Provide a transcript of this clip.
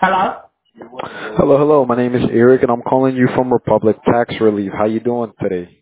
Hello? Hello, hello. My name is Eric, and I'm calling you from Republic Tax Relief. How you doing today?